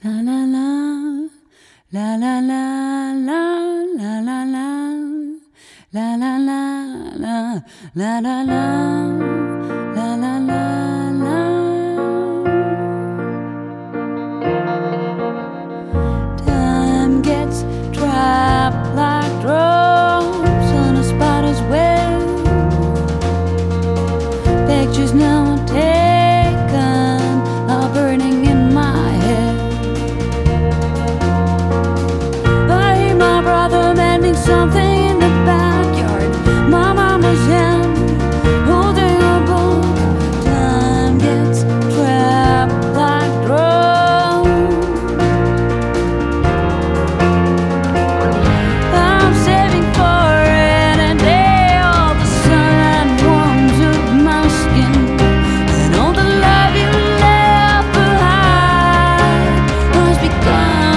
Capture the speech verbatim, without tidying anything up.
La la la, la la la la la la la, la la la la la la la, la la la la. Time gets trapped like drops on a spider's web. Pictures now taken are burning in my head. I hear my brother mending something in the backyard. My mama's hand holding a book. Time gets trapped like drones. I'm saving for rainy day, all the sun warms up my skin, and all the love you left behind must be gone.